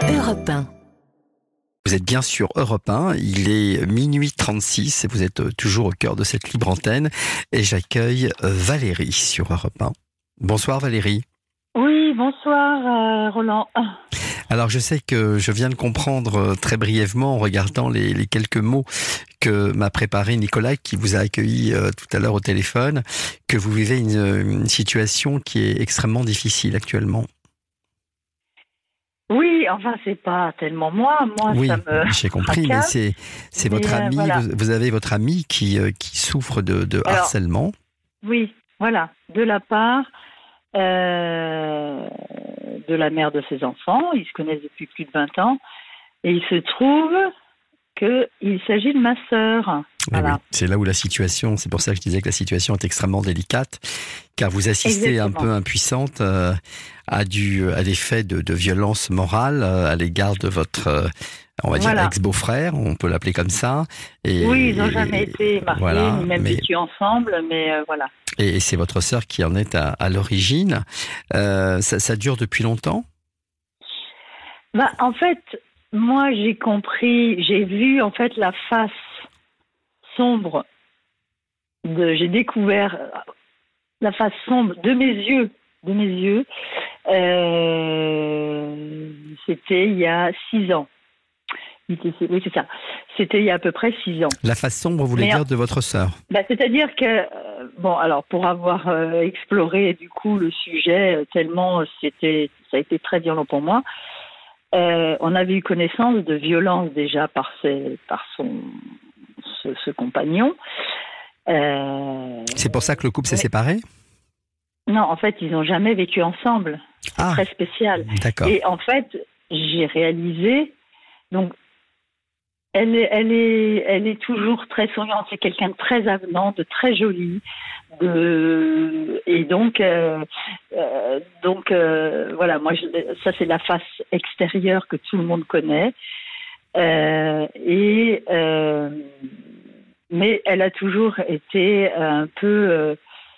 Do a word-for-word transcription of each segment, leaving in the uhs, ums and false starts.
Europe un. Vous êtes bien sur Europe un, il est minuit trente-six et vous êtes toujours au cœur de cette libre antenne et j'accueille Valérie sur Europe un. Bonsoir Valérie. Oui, bonsoir euh, Roland. Alors je sais que je viens de comprendre très brièvement en regardant les, les quelques mots que m'a préparé Nicolas qui vous a accueilli euh, tout à l'heure au téléphone, que vous vivez une, une situation qui est extrêmement difficile actuellement. Oui, enfin c'est pas tellement moi, moi oui, ça me j'ai compris, fracasse, mais c'est c'est mais votre euh, ami, voilà. vous, vous avez votre ami qui euh, qui souffre de, de Alors, harcèlement. Oui, voilà, de la part euh, de la mère de ses enfants, ils se connaissent depuis plus de vingt ans, et il se trouve qu'il s'agit de ma sœur. Voilà. Oui, c'est là où la situation, c'est pour ça que je disais que la situation est extrêmement délicate, car vous assistez Exactement. un peu impuissante euh, à, du, à des faits de, de violence morale euh, à l'égard de votre, euh, on va Voilà. dire, ex-beau-frère, on peut l'appeler comme ça. Et, Oui, ils n'ont jamais été mariés, voilà, ni même mais, vécu ensemble, mais euh, voilà. Et, et c'est votre sœur qui en est à, à l'origine. Euh, ça, ça dure depuis longtemps ? Bah, en fait, moi j'ai compris, j'ai vu en fait la face sombre de, j'ai découvert la face sombre de mes yeux, de mes yeux. Euh, c'était il y a six ans. Oui, c'est ça. C'était il y a à peu près six ans. La face sombre, vous voulez Mais, dire de votre sœur ? Bah, c'est-à-dire que, euh, bon, alors pour avoir euh, exploré du coup le sujet, euh, tellement c'était, ça a été très violent pour moi. Euh, on avait eu connaissance de violences déjà par ses, par son, ce, ce compagnon. Euh, c'est pour ça que le couple s'est mais, séparé ? Non, en fait, ils n'ont jamais vécu ensemble. C'est ah, très spécial. D'accord. Et en fait, j'ai réalisé, donc, elle est, elle est, elle est toujours très souriante. C'est quelqu'un de très avenant, de très joli, de, et donc, euh, euh, donc, euh, voilà. Moi, je, ça c'est la face extérieure que tout le monde connaît. Euh, et euh, mais elle a toujours été un peu euh,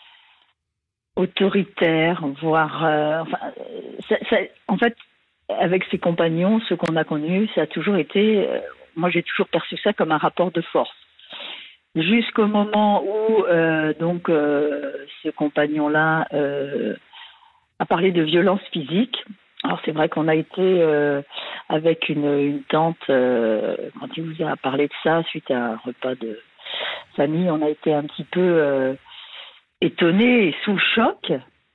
autoritaire, voire, euh, enfin, ça, ça, en fait, avec ses compagnons, ceux qu'on a connus, ça a toujours été. Euh, moi, j'ai toujours perçu ça comme un rapport de force. Jusqu'au moment où euh, donc euh, ce compagnon-là euh, a parlé de violence physique. Alors c'est vrai qu'on a été euh, avec une, une tante euh, quand il vous a parlé de ça suite à un repas de famille, on a été un petit peu euh, étonnés et sous le choc.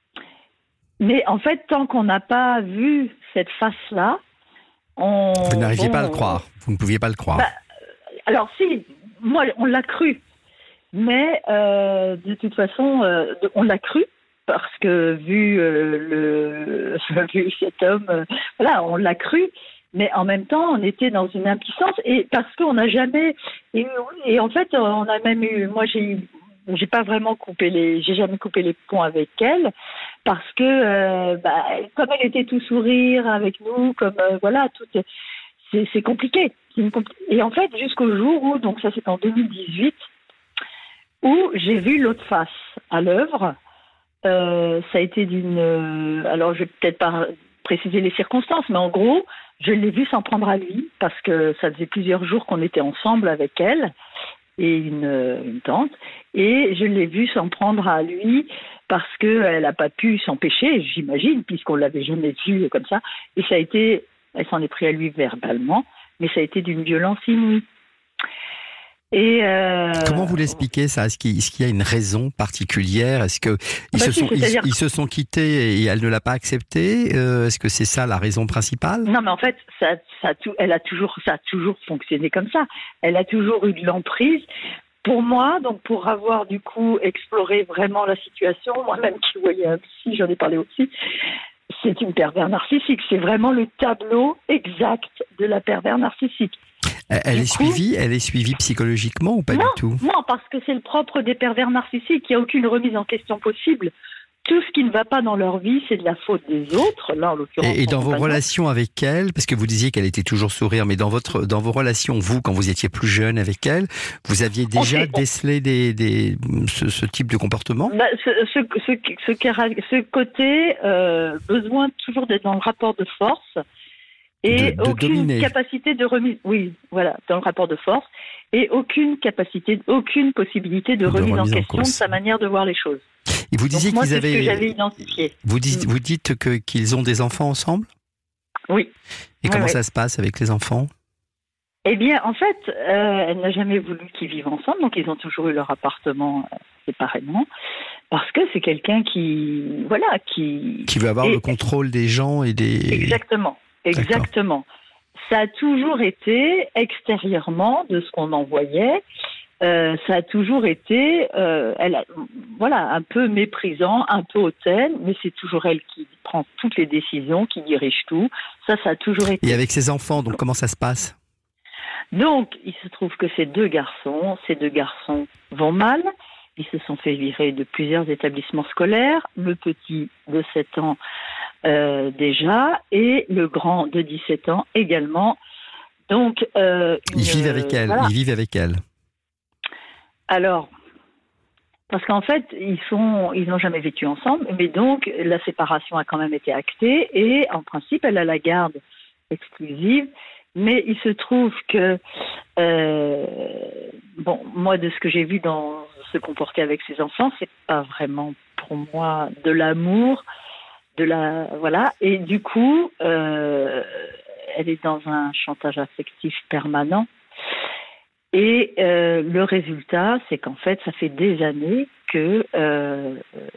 Mais en fait, tant qu'on n'a pas vu cette face-là, on vous n'arriviez bon, pas à le croire. Vous ne pouviez pas le croire. Bah, alors si, moi on l'a cru, mais euh, de toute façon euh, on l'a cru parce que vu euh, le vu cet homme, euh, voilà, on l'a cru, mais en même temps on était dans une impuissance et parce qu'on n'a jamais et, et en fait on a même eu, moi j'ai eu j'ai pas vraiment coupé les, j'ai jamais coupé les ponts avec elle parce que euh, bah, comme elle était tout sourire avec nous, comme euh, voilà, tout, c'est, c'est compliqué. Et en fait, jusqu'au jour où, donc ça c'est en deux mille dix-huit, où j'ai vu l'autre face à l'œuvre. Euh, ça a été d'une, euh, alors je vais peut-être pas préciser les circonstances, mais en gros, je l'ai vu s'en prendre à lui parce que ça faisait plusieurs jours qu'on était ensemble avec elle et une, une tante, et je l'ai vu s'en prendre à lui parce qu'elle n'a pas pu s'empêcher, j'imagine, puisqu'on ne l'avait jamais vu comme ça, et ça a été, elle s'en est pris à lui verbalement, mais ça a été d'une violence inouïe. Et euh... Comment vous l'expliquez ça ? Est-ce qu'il, est-ce qu'il y a une raison particulière ? Est-ce que ils, bah se si, sont, ils, dire... ils se sont quittés et elle ne l'a pas accepté ? euh, Est-ce que c'est ça la raison principale ? Non, mais en fait, ça, ça, elle a toujours, ça a toujours fonctionné comme ça. Elle a toujours eu de l'emprise. Pour moi, donc pour avoir du coup exploré vraiment la situation, moi-même qui voyais un psy, j'en ai parlé aussi, c'est une pervers narcissique. C'est vraiment le tableau exact de la pervers narcissique. Elle du est coup, suivie, elle est suivie psychologiquement ou pas non, du tout ? Non, parce que c'est le propre des pervers narcissiques. Il n'y a aucune remise en question possible. Tout ce qui ne va pas dans leur vie, c'est de la faute des autres. Là, en l'occurrence, et, et dans vos compagnon. relations avec elle, parce que vous disiez qu'elle était toujours sourire, mais dans votre, dans vos relations, vous, quand vous étiez plus jeune avec elle, vous aviez déjà fait, décelé des, des, ce, ce type de comportement ? bah, ce, ce, ce, ce, ce côté euh, besoin toujours d'être dans le rapport de force Et de, de aucune dominer. capacité de remise, oui, voilà, dans le rapport de force, et aucune capacité, aucune possibilité de, De remise, remise en en question cause. de sa manière de voir les choses. Et vous disiez Donc moi, qu'ils c'est ce que avaient. j'avais identifié. Vous dites, Mm. vous dites que, qu'ils ont des enfants ensemble? Oui. Et Ouais, comment ouais. ça se passe avec les enfants? Eh bien, en fait, euh, elle n'a jamais voulu qu'ils vivent ensemble, donc ils ont toujours eu leur appartement euh, séparément, parce que c'est quelqu'un qui, voilà, qui... Qui veut avoir et, le contrôle des gens et des... Exactement, exactement. Ça a toujours été, extérieurement, de ce qu'on en voyait, euh, ça a toujours été, euh, elle a, voilà, un peu méprisant, un peu hautaine, mais c'est toujours elle qui prend toutes les décisions, qui dirige tout. Ça, ça a toujours été. Et avec ses enfants, donc comment ça se passe? Donc, il se trouve que ces deux garçons, ces deux garçons vont mal. Ils se sont fait virer de plusieurs établissements scolaires. Le petit de sept ans euh, déjà et le grand de dix-sept ans également. Donc, euh, une, Ils vivent avec elle. voilà. Ils vivent avec elle. Alors, parce qu'en fait, ils sont, ils n'ont jamais vécu ensemble, mais donc la séparation a quand même été actée et en principe, elle a la garde exclusive. Mais il se trouve que, euh, bon, moi, de ce que j'ai vu dans se comporter avec ses enfants, c'est pas vraiment pour moi de l'amour, de la, voilà. Et du coup, euh, elle est dans un chantage affectif permanent. Et euh, le résultat, c'est qu'en fait, ça fait des années que euh,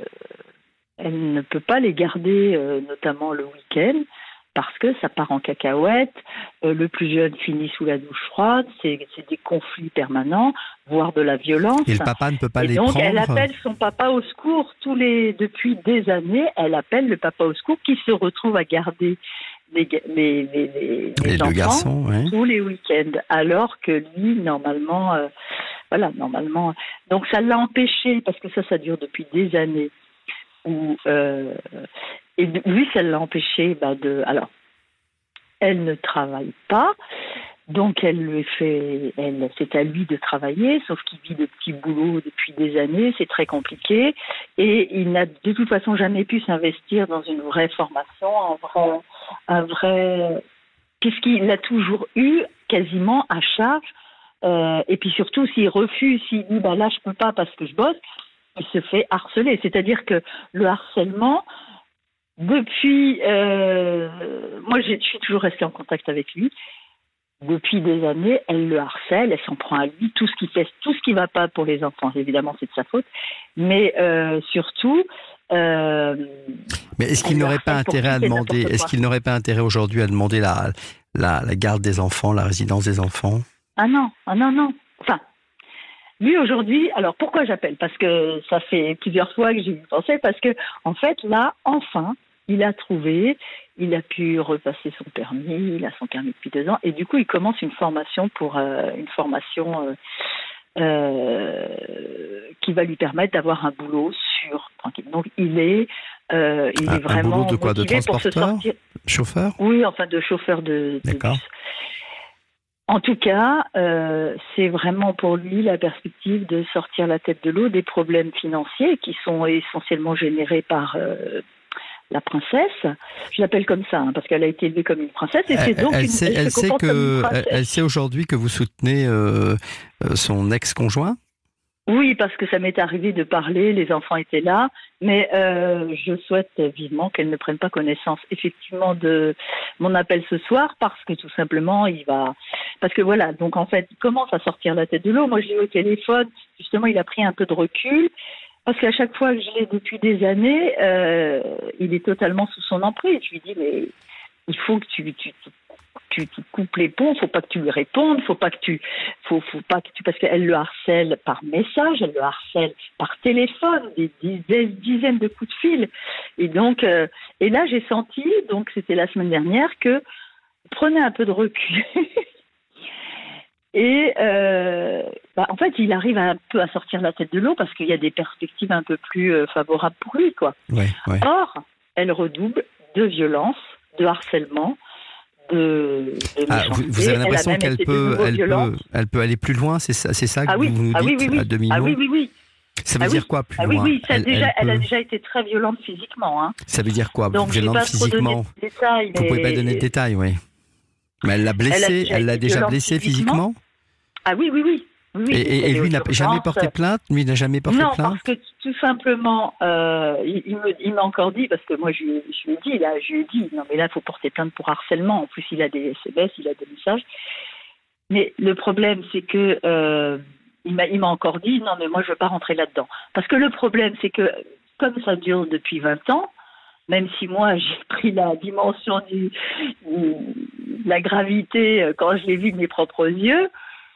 elle ne peut pas les garder, euh, notamment le week-end, parce que ça part en cacahuète, euh, le plus jeune finit sous la douche froide, c'est, c'est des conflits permanents, voire de la violence. Et le papa ne peut pas Et les donc, prendre. elle appelle son papa au secours tous les, depuis des années, elle appelle le papa au secours qui se retrouve à garder les, les, les, les, Les les deux enfants garçons, oui. tous les week-ends, alors que lui, normalement, euh, voilà, normalement. Donc, ça l'a empêché, parce que ça, ça dure depuis des années, où, euh, et lui, ça l'a empêché bah, de... Alors, elle ne travaille pas, donc elle lui fait... Elle, c'est à lui de travailler, sauf qu'il vit de petits boulots depuis des années, c'est très compliqué, et il n'a de toute façon jamais pu s'investir dans une vraie formation, un vrai... Un vrai puisqu'il l'a toujours eu quasiment à charge, euh, et puis surtout, s'il refuse, s'il dit bah, « là, je peux pas parce que je bosse », il se fait harceler. C'est-à-dire que le harcèlement... Depuis, euh, moi je suis toujours restée en contact avec lui. Depuis des années, elle le harcèle, elle s'en prend à lui, tout ce qui fait, tout ce qui va pas pour les enfants, évidemment c'est de sa faute, mais euh, surtout. Euh, mais est-ce qu'il n'aurait pas intérêt à demander, est-ce qu'il n'aurait pas intérêt aujourd'hui à demander la, la, la garde des enfants, la résidence des enfants? Ah non, ah non, non. Enfin, lui aujourd'hui, alors pourquoi j'appelle? Parce que ça fait plusieurs fois que j'y pensais, parce que en fait là, enfin. Il a trouvé, il a pu repasser son permis, il a son permis depuis deux ans, et du coup, il commence une formation pour euh, une formation euh, euh, qui va lui permettre d'avoir un boulot sûr, tranquille. Donc, il est, euh, il un, est vraiment un boulot de quoi, motivé de pour se sortir. Chauffeur? Oui, enfin de chauffeur de, de D'accord. bus. En tout cas, euh, c'est vraiment pour lui la perspective de sortir la tête de l'eau des problèmes financiers qui sont essentiellement générés par euh, la princesse, je l'appelle comme ça, hein, parce qu'elle a été élevée comme une princesse, et c'est donc elle une, sait, elle elle se sait comporte que, comme une princesse. Elle, elle sait aujourd'hui que vous soutenez euh, son ex-conjoint? Oui, parce que ça m'est arrivé de parler, les enfants étaient là, mais euh, je souhaite vivement qu'elle ne prenne pas connaissance effectivement de mon appel ce soir, parce que tout simplement, il va... Parce que voilà, donc en fait, il commence à sortir la tête de l'eau. Moi, je l'ai au téléphone, justement, il a pris un peu de recul, parce qu'à chaque fois que je l'ai depuis des années, euh, il est totalement sous son emprise. Je lui dis, mais il faut que tu, tu, tu, tu coupes les ponts, faut pas que tu lui répondes, faut pas que tu, faut, faut pas que tu, parce qu'elle le harcèle par message, elle le harcèle par téléphone, des, des, des dizaines de coups de fil. Et donc, euh, et là, j'ai senti, donc c'était la semaine dernière, que prenez un peu de recul. Et euh, bah, en fait, il arrive un peu à sortir la tête de l'eau parce qu'il y a des perspectives un peu plus euh, favorables pour lui, quoi. Ouais, ouais. Or, elle redouble de violence, de harcèlement, de, de ah, vous, vous avez l'impression qu'elle peut, elle peut, elle peut aller plus loin, c'est ça, c'est ça que ah oui, vous nous dites ah oui, oui, oui. à demi-mot. Ah oui, oui, oui. Ça veut ah dire oui. quoi plus ah loin? Oui, oui, ça elle, déjà, elle, elle, elle peut... a déjà été très violente physiquement. Hein. Ça veut dire quoi? Donc, violente je physiquement? De détails, vous ne pouvez pas donner de détails, oui. Mais elle l'a blessé, Elle, a elle l'a déjà blessé physiquement, physiquement Ah oui, oui, oui. oui et, et, et lui n'a jamais porté plainte Lui n'a jamais porté non, plainte parce que tout simplement, euh, il, il, me, il m'a encore dit, parce que moi je, je lui ai dit, là, je lui ai dit, non mais là il faut porter plainte pour harcèlement. En plus il a des S M S, il a des messages. Mais le problème c'est que euh, il m'a, il m'a encore dit, non mais moi je veux pas rentrer là-dedans. Parce que le problème c'est que comme ça dure depuis vingt ans, même si moi j'ai pris la dimension du, du, de la gravité quand je l'ai vu de mes propres yeux.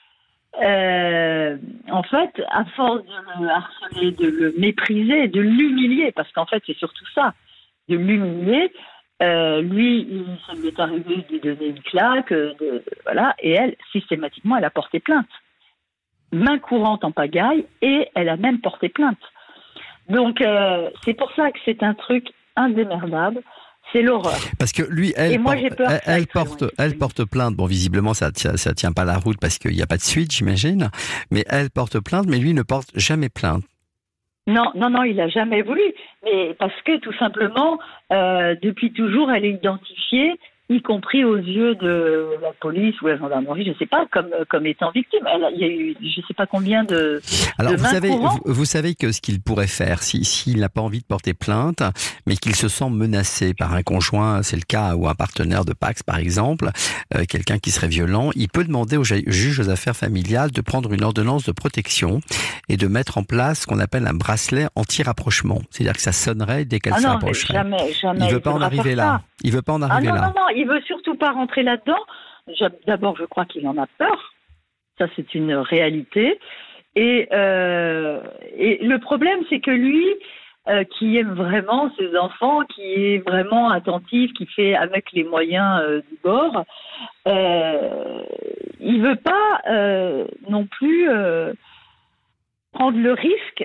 Euh, en fait, à force de le harceler, de le mépriser, de l'humilier, parce qu'en fait c'est surtout ça, de l'humilier, euh, lui, il, ça lui est arrivé de lui donner une claque, de, voilà, et elle, systématiquement, elle a porté plainte. Main courante en pagaille, et elle a même porté plainte. Donc, euh, c'est pour ça que c'est un truc indémerdable. C'est l'horreur. Parce que lui, elle, et moi, porte, j'ai peur elle, elle porte, elle porte plainte. Bon, visiblement, ça tient, ça tient pas la route parce qu'il n'y a pas de suite, j'imagine. Mais elle porte plainte, mais lui ne porte jamais plainte. Non, non, non, il n'a jamais voulu. Mais parce que tout simplement, euh, depuis toujours, elle est identifiée, y compris aux yeux de la police ou la gendarmerie, je ne sais pas, comme, comme étant victime. Elle, il y a eu, je ne sais pas combien de. Alors, de vous savez, vous, courantes. vous savez que ce qu'il pourrait faire, si, s'il n'a pas envie de porter plainte, mais qu'il se sent menacé par un conjoint, c'est le cas, ou un partenaire de Pacs, par exemple, euh, quelqu'un qui serait violent, il peut demander au juge aux affaires familiales de prendre une ordonnance de protection et de mettre en place ce qu'on appelle un bracelet anti-rapprochement. C'est-à-dire que ça sonnerait dès qu'elle Ah se non, rapprocherait. jamais, jamais. Il ne veut il pas en arriver là. Ça. Il veut pas en arriver ah non, là. Non, non, il veut surtout pas rentrer là-dedans. D'abord, je crois qu'il en a peur. Ça, c'est une réalité. Et, euh, et le problème, c'est que lui, euh, qui aime vraiment ses enfants, qui est vraiment attentif, qui fait avec les moyens euh, du bord, euh, il veut pas euh, non plus euh, prendre le risque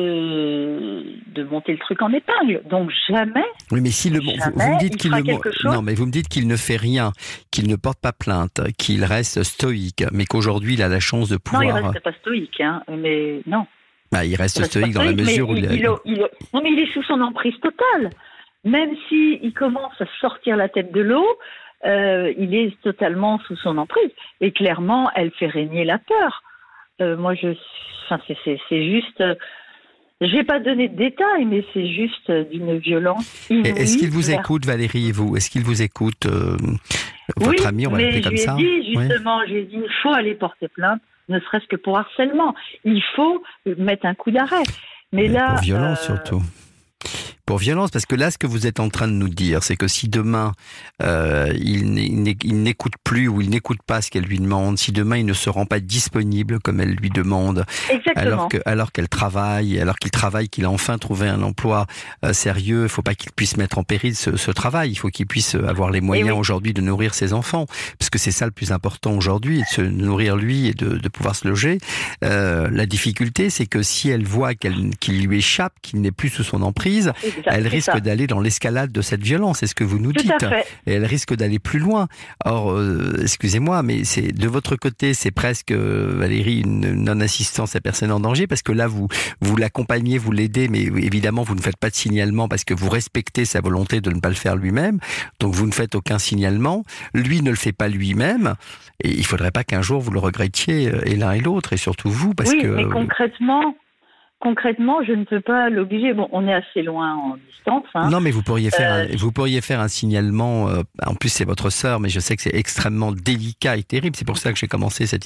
de, de monter le truc en épingle. Donc jamais. Oui, mais si le vous, vous me dites qu'il ne non, mais vous me dites qu'il ne fait rien, qu'il ne porte pas plainte, qu'il reste stoïque, mais qu'aujourd'hui il a la chance de pouvoir. Non, il reste pas stoïque, hein. Mais non. Bah, il reste il stoïque dans stoïque, la mesure où il, il, il, il, il, non, mais il est sous son emprise totale. Même si il commence à sortir la tête de l'eau, euh, il est totalement sous son emprise. Et clairement, elle fait régner la peur. Euh, moi, je, enfin, c'est, c'est, c'est juste. Euh, je vais pas donner de détails, mais c'est juste d'une violence inouïe. Est-ce qu'il vous écoute, Valérie, et vous ? Est-ce qu'il vous écoute, euh, votre oui, ami, on va l'appeler comme ça ? Oui, mais je lui ai dit, justement, oui. je lui ai dit, il faut aller porter plainte, ne serait-ce que pour harcèlement. Il faut mettre un coup d'arrêt. Mais, mais là, pour violence, euh... surtout. Pour violence, parce que là, ce que vous êtes en train de nous dire, c'est que si demain, euh, il, il n'écoute plus ou il n'écoute pas ce qu'elle lui demande, si demain il ne se rend pas disponible comme elle lui demande, alors que, alors qu'elle travaille, alors qu'il travaille, qu'il a enfin trouvé un emploi euh, sérieux, il ne faut pas qu'il puisse mettre en péril ce, ce travail, il faut qu'il puisse avoir les moyens oui. aujourd'hui de nourrir ses enfants, parce que c'est ça le plus important aujourd'hui, de se nourrir lui et de, de pouvoir se loger. Euh, la difficulté, c'est que si elle voit qu'elle, qu'il lui échappe, qu'il n'est plus sous son emprise, exact, elle risque ça. d'aller dans l'escalade de cette violence, c'est ce que vous nous Tout dites. Et elle risque d'aller plus loin. Or, euh, excusez-moi, mais c'est de votre côté, c'est presque, euh, Valérie, une non-assistance à personne en danger, parce que là, vous vous l'accompagnez, vous l'aidez, mais évidemment, vous ne faites pas de signalement parce que vous respectez sa volonté de ne pas le faire lui-même. Donc, vous ne faites aucun signalement. Lui ne le fait pas lui-même. Et il ne faudrait pas qu'un jour vous le regrettiez, et l'un et l'autre, et surtout vous, parce oui, que... mais concrètement... Concrètement, je ne peux pas l'obliger. Bon, on est assez loin en distance. Hein. Non, mais vous pourriez faire, euh... un, vous pourriez faire un signalement. Euh, en plus, c'est votre sœur, mais je sais que c'est extrêmement délicat et terrible. C'est pour ça que j'ai commencé cette,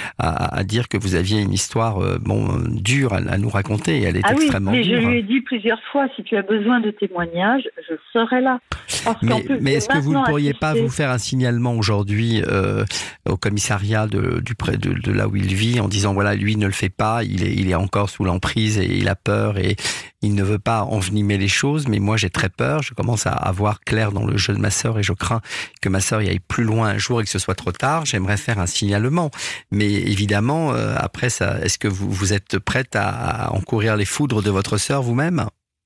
à, à dire que vous aviez une histoire euh, bon dure à, à nous raconter. Et elle est ah extrêmement oui, mais dure. Je lui ai dit plusieurs fois, si tu as besoin de témoignages, je serai là. Parce mais, plus, mais est-ce que vous ne pourriez assister... pas vous faire un signalement aujourd'hui euh, au commissariat de, du près de, de là où il vit, en disant voilà, lui ne le fait pas, il est, il est encore sous l'emprise. Et il a peur et il ne veut pas envenimer les choses, mais moi j'ai très peur, je commence à avoir clair dans le jeu de ma sœur et je crains que ma sœur y aille plus loin un jour et que ce soit trop tard. J'aimerais faire un signalement, mais évidemment euh, après ça, est-ce que vous, vous êtes prête à, à encourir les foudres de votre sœur vous-même ?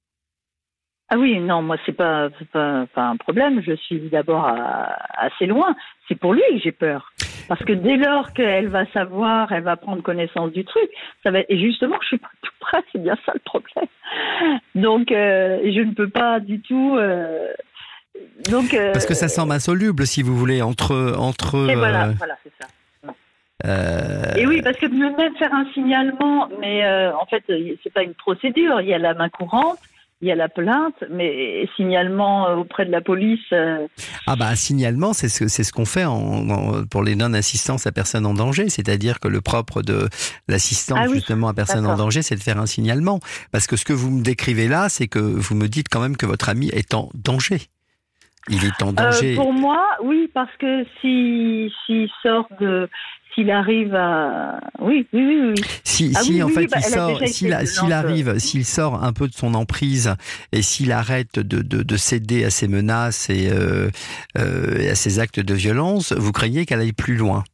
Ah oui, non, moi c'est pas, c'est pas, pas un problème, je suis d'abord à, assez loin, c'est pour lui que j'ai peur. Parce que dès lors qu'elle va savoir, elle va prendre connaissance du truc, ça va. Et justement, je suis pas tout près, c'est bien ça le problème. Donc, euh, je ne peux pas du tout. Euh, Donc, euh, Parce que ça semble insoluble, si vous voulez, entre... entre et voilà, euh, voilà, c'est ça. euh, Et oui, parce que même faire un signalement, mais euh, en fait, c'est pas une procédure. Il y a la main courante, il y a la plainte, mais signalement auprès de la police. Euh... Ah bah, un signalement, c'est ce, c'est ce qu'on fait en, en, pour les non-assistances à personnes en danger. C'est-à-dire que le propre de l'assistance Ah oui, justement à personnes en danger, c'est de faire un signalement. Parce que ce que vous me décrivez là, c'est que vous me dites quand même que votre ami est en danger. Il est en danger. Euh, pour moi, oui, parce que si s'il sort de, s'il arrive à, oui, oui, oui, oui. Si, ah, si oui, en oui, fait oui, bah, il sort, s'il, a, s'il arrive, s'il sort un peu de son emprise et s'il arrête de, de, de céder à ses menaces et, euh, euh, et à ses actes de violence, vous craignez qu'elle aille plus loin?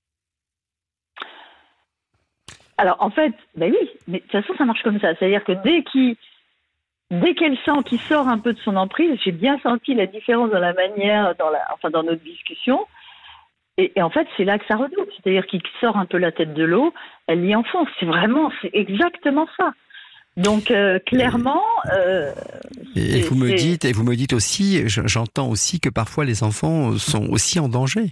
Alors en fait, ben oui, mais de toute façon ça marche comme ça. C'est-à-dire que dès qu'il Dès qu'elle sent qu'il sort un peu de son emprise, j'ai bien senti la différence dans la manière, dans la, enfin dans notre discussion. Et, et en fait, c'est là que ça redouble. C'est-à-dire qu'il sort un peu la tête de l'eau, elle y enfonce. C'est vraiment, c'est exactement ça. Donc euh, clairement. Euh, et vous me dites, et vous me dites aussi, j'entends aussi que parfois les enfants sont aussi en danger.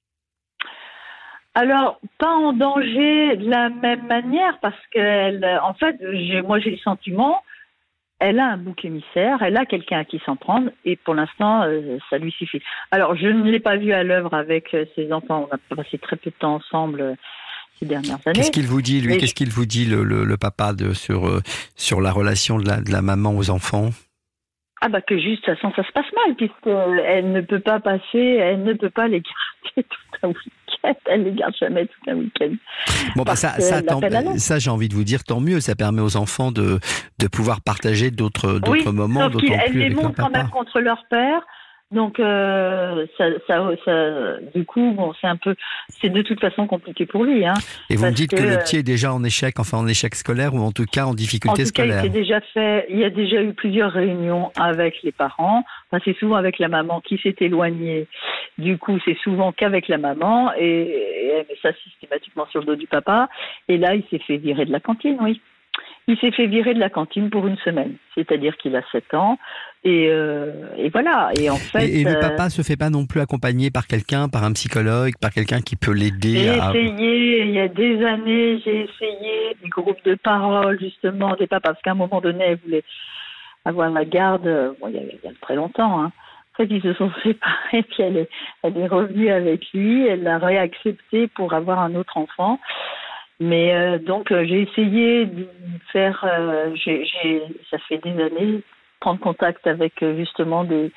Alors, pas en danger de la même manière, parce que, en fait, j'ai, moi j'ai le sentiment. Elle a un bouc émissaire, elle a quelqu'un à qui s'en prendre, et pour l'instant, euh, ça lui suffit. Alors, je ne l'ai pas vu à l'œuvre avec euh, ses enfants. On a passé très peu de temps ensemble euh, ces dernières années. Qu'est-ce qu'il vous dit, lui? Qu'est-ce qu'il vous dit, le, le, le papa, de, sur, euh, sur la relation de la, de la maman aux enfants? Ah bah que juste, de toute façon, ça se passe mal, puisqu'elle ne peut pas passer, elle ne peut pas les garder tout un week-end. Elle les garde jamais tout un week-end. Bon, bah ça, ça, tant, ça, j'ai envie de vous dire, tant mieux. Ça permet aux enfants de, de pouvoir partager d'autres, d'autres oui, moments, sauf d'autant plus avec leur papa. Elle les montre quand même contre leur père. Donc, euh, ça, ça, ça, du coup, bon, c'est un peu, c'est de toute façon compliqué pour lui, hein. Et vous me dites que, que le petit est déjà en échec, enfin en échec scolaire, ou en tout cas en difficulté scolaire. En tout cas, il s'est déjà fait, il y a déjà eu plusieurs réunions avec les parents. Enfin, c'est souvent avec la maman qui s'est éloignée. Du coup, c'est souvent qu'avec la maman, et, et elle met ça systématiquement sur le dos du papa. Et là, il s'est fait virer de la cantine, oui. Il s'est fait virer de la cantine pour une semaine. C'est-à-dire qu'il a sept ans. Et, euh, et voilà. Et en fait, et, et le euh, papa se fait pas non plus accompagner par quelqu'un, par un psychologue, par quelqu'un qui peut l'aider. J'ai à... essayé, il y a des années, j'ai essayé des groupes de parole, justement, des papas, parce qu'à un moment donné, elle voulait avoir la garde, bon, il y a, il y a très longtemps, hein. En fait, ils se sont séparés, puis elle est, elle est revenue avec lui, elle l'a réaccepté pour avoir un autre enfant. Mais euh, donc, euh, j'ai essayé de faire, euh, j'ai, j'ai, ça fait des années, prendre contact avec euh, justement des,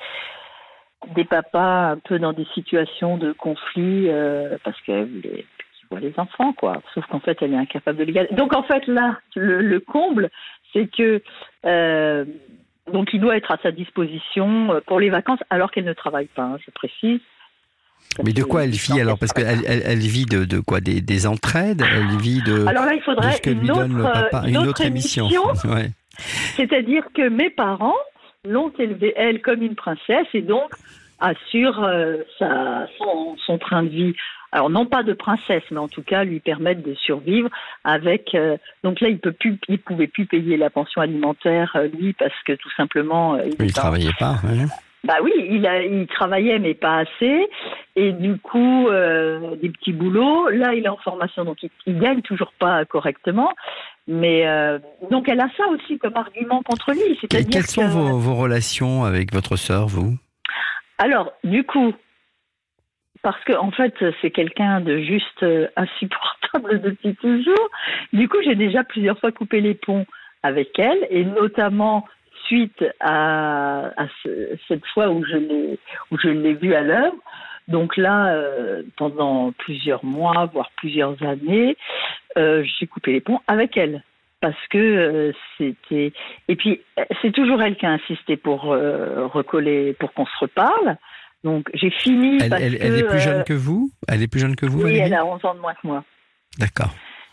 des papas un peu dans des situations de conflit, euh, parce qu'elle voulait qu'ils voient les enfants, quoi. Sauf qu'en fait, elle est incapable de les garder. Donc, en fait, là, le, le comble, c'est que euh, donc il doit être à sa disposition pour les vacances, alors qu'elle ne travaille pas, hein, je précise. Mais de quoi elle vit alors? Parce qu'elle elle, elle vit de, de quoi? Des, des entraides? Elle vit de, alors là, il faudrait de ce que une lui autre, donne le papa, une, une autre, autre émission. émission. Ouais. C'est-à-dire que mes parents l'ont élevée, elle, comme une princesse, et donc assure euh, sa, son, son train de vie. Alors non pas de princesse, mais en tout cas lui permettre de survivre avec. Euh, donc là, il peut plus, il pouvait plus payer la pension alimentaire euh, lui parce que tout simplement. Euh, il il ne travaillait pas. Ouais. Bah oui, il, a, il travaillait mais pas assez, et du coup euh, des petits boulots. Là, il est en formation, donc il, il gagne toujours pas correctement. Mais euh, donc elle a ça aussi comme argument contre lui. C'est-à-dire Quelles sont que, vos, vos relations avec votre sœur, vous? Alors, du coup, parce que en fait, c'est quelqu'un de juste insupportable depuis toujours. Du coup, j'ai déjà plusieurs fois coupé les ponts avec elle, et notamment suite à, à ce, cette fois où je l'ai, où je l'ai vue à l'œuvre. Donc là, euh, pendant plusieurs mois, voire plusieurs années, euh, j'ai coupé les ponts avec elle. Parce que euh, c'était... Et puis, c'est toujours elle qui a insisté pour euh, recoller, pour qu'on se reparle. Donc, j'ai fini elle, parce elle, que... Elle est plus jeune euh, que vous? Elle est plus jeune que vous, Oui, Valérie? elle a onze ans de moins que moi. D'accord.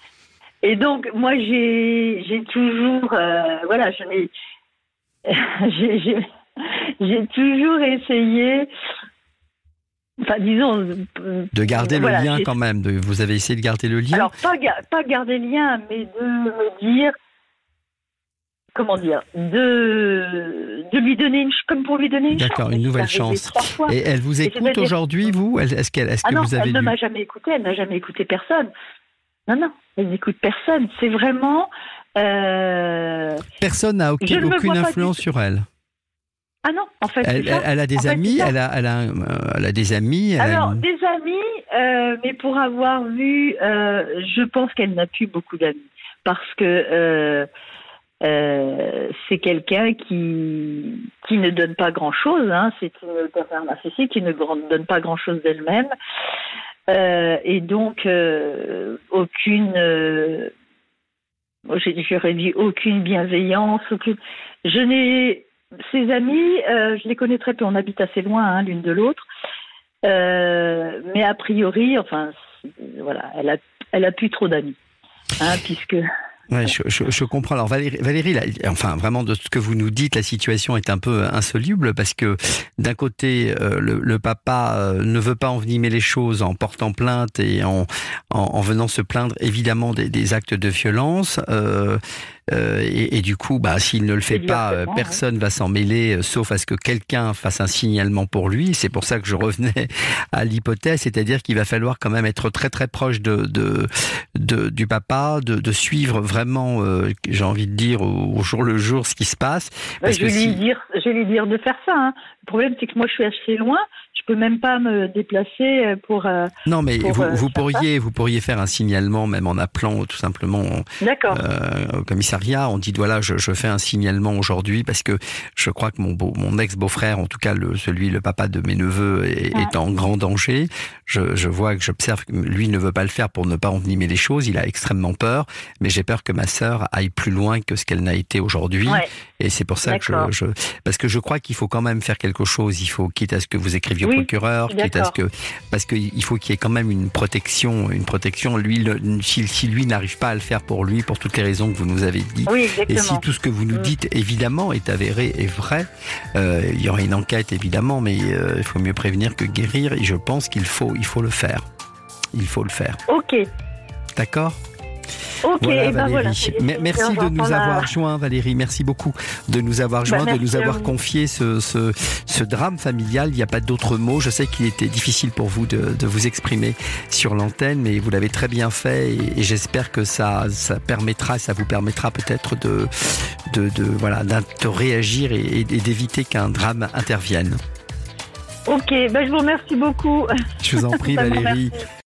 Et donc, moi, j'ai, j'ai toujours... Euh, voilà, je n'ai... j'ai, j'ai, j'ai toujours essayé, enfin disons, de garder voilà, le lien j'ai... quand même. De, vous avez essayé de garder le lien. Alors pas pas garder le lien, mais de me dire, comment dire, de, de lui donner une, comme pour lui donner une chance. D'accord, une nouvelle chance. Et elle vous écoute dire... aujourd'hui, vous? Est-ce qu'elle, est-ce ah que non, vous avez elle ne lu... m'a jamais écouté, elle n'a jamais écouté personne. Non, non, elle n'écoute personne. C'est vraiment... Euh... Personne n'a aucune, aucune influence sur elle. Ah non, en fait, elle, elle, elle a des en amis, fait, elle, a, elle, a, elle a des amis. Elle Alors, a... des amis, euh, mais pour avoir vu, euh, je pense qu'elle n'a plus beaucoup d'amis. Parce que euh, euh, c'est quelqu'un qui, qui ne donne pas grand-chose. Hein, c'est une personne narcissique qui ne donne pas grand-chose d'elle-même. Euh, et donc, euh, aucune... Euh, j'aurais dit aucune bienveillance. Aucune... Je n'ai... Ses amis, euh, je les connais très peu, on habite assez loin hein, l'une de l'autre, euh, mais a priori, enfin, voilà, elle a, elle a plus trop d'amis, hein, puisque... Ouais, je, je, je comprends. Alors Valérie, Valérie là, enfin vraiment de ce que vous nous dites, la situation est un peu insoluble parce que d'un côté, euh, le, le papa euh, ne veut pas envenimer les choses en portant plainte et en, en, en venant se plaindre évidemment des, des actes de violence. Euh, Euh, et, et du coup, bah, s'il ne le fait pas, euh, personne ouais. va s'en mêler, euh, sauf à ce que quelqu'un fasse un signalement pour lui. C'est pour ça que je revenais à l'hypothèse, c'est-à-dire qu'il va falloir quand même être très très proche de, de, de du papa, de, de suivre vraiment, euh, j'ai envie de dire, au, au jour le jour ce qui se passe. Parce je, vais que lui si... dire, je vais lui dire de faire ça. Hein. Le problème, c'est que moi, je suis assez loin. Je peux même pas me déplacer pour. Euh, non, mais pour, vous, euh, vous pourriez, ça. vous pourriez faire un signalement, même en appelant tout simplement euh, au commissariat. On dit voilà, je, je fais un signalement aujourd'hui parce que je crois que mon beau, mon ex-beau-frère, en tout cas le, celui, le papa de mes neveux, est, ouais. est en grand danger. Je, je vois que j'observe que lui ne veut pas le faire pour ne pas envenimer les choses. Il a extrêmement peur, mais j'ai peur que ma sœur aille plus loin que ce qu'elle n'a été aujourd'hui. Ouais. Et c'est pour ça D'accord. que je, je, parce que je crois qu'il faut quand même faire quelque chose. Il faut, quitte à ce que vous écriviez au oui, procureur, quitte à ce que, parce qu'il faut qu'il y ait quand même une protection, une protection. Lui, le, si, si lui n'arrive pas à le faire pour lui, pour toutes les raisons que vous nous avez dit, oui, et si tout ce que vous nous dites évidemment est avéré et vrai, euh, il y aura une enquête évidemment, mais euh, il faut mieux prévenir que guérir. Et je pense qu'il faut, il faut le faire. Il faut le faire. Ok. D'accord. Ok, voilà, ben voilà. Merci de nous avoir joints, Valérie. Merci beaucoup de nous avoir joints, bah, de nous avoir confié ce, ce, ce drame familial. Il n'y a pas d'autre mot. Je sais qu'il était difficile pour vous de, de vous exprimer sur l'antenne, mais vous l'avez très bien fait et, et j'espère que ça, ça permettra, ça vous permettra peut-être de, de, de, voilà, de réagir et, et d'éviter qu'un drame intervienne. Ok, ben je vous remercie beaucoup. Je vous en prie, Valérie.